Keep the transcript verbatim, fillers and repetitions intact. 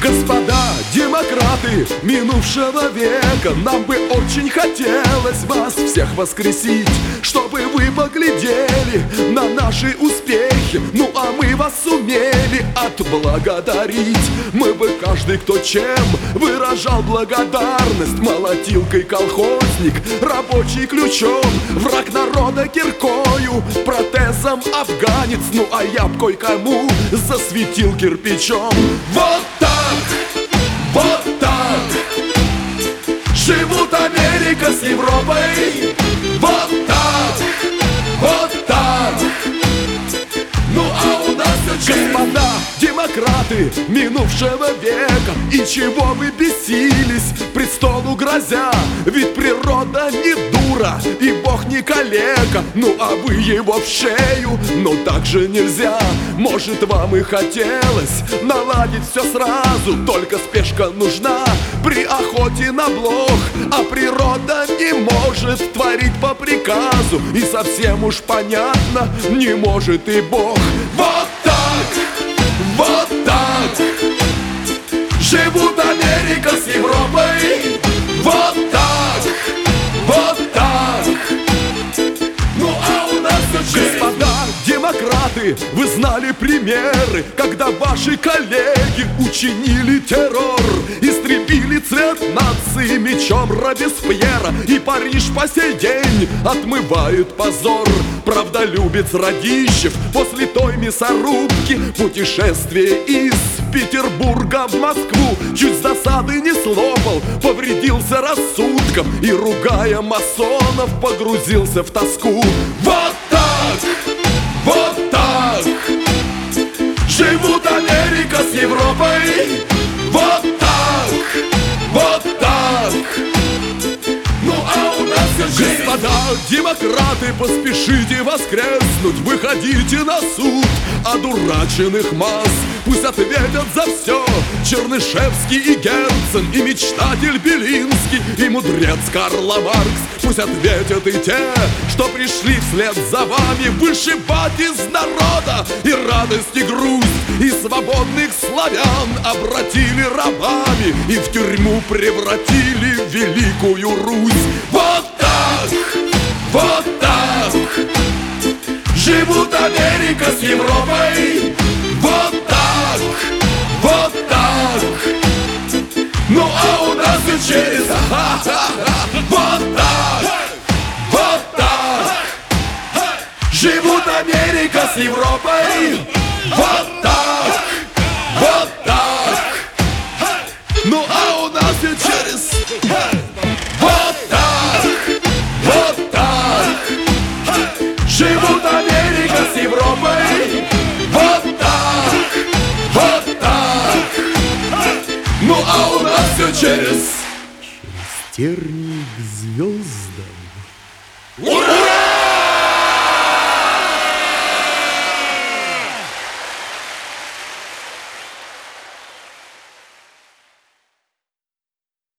Господа демократы минувшего века, нам бы очень хотелось вас всех воскресить, чтобы вы поглядели на наши успехи, ну а мы вас сумели отблагодарить. Мы бы каждый, кто чем выражал благодарность: молотилкой колхозник, рабочий ключом, враг народа киркою, протезом афганец, ну а я б кое-кому засветил кирпичом. Вот так, вот так живут Америка с Европой. Вот так, вот так. Ну а у нас все через... Господа демократы минувшего века, и чего вы бесились, престолу грозя? Ведь природа не дура, и Бог не калека. Ну а вы его в шею, но так же нельзя. Может, вам и хотелось наладить все сразу, только спешка нужна при охоте на блох. А природа не может творить по приказу, и совсем уж понятно, не может и Бог. Вот так, вот так живут Америка с Европой. Вот так, вот так. Ну а у нас все через... Господа демократы, вы знали примеры, когда ваши коллеги учинили террор, истребили цвет нации мечом Робеспьера, и Париж по сей день отмывает позор. Правдолюбец Радищев после той мясорубки путешествие из Петербурга в Москву чуть с досады не слопал, повредился рассудком и, ругая масонов, погрузился в тоску. Вот так, вот так живут Америка с Европой. Вот так, вот так. Ну а у нас все через... Господа демократы, поспешите воскреснуть, выходите на суд одураченных масс. Пусть ответят за все Чернышевский и Герцен, и мечтатель Белинский, и мудрец Карл Маркс. Пусть ответят и те, что пришли вслед за вами вышибать из народа и радость, и грусть, и свободных славян обратили рабами и в тюрьму превратили великую Русь. Вот так, вот так живут Америка с Европой. Вот так, вот так. Ну а у нас все через... Вот так, вот так живут Америка с Европой. Вот так, вот так. Ну а у нас все через... Вот так, вот так живут Америка с Европой. Вот так, вот так. Ну а у нас все через... Через тернии к звездам. Ура!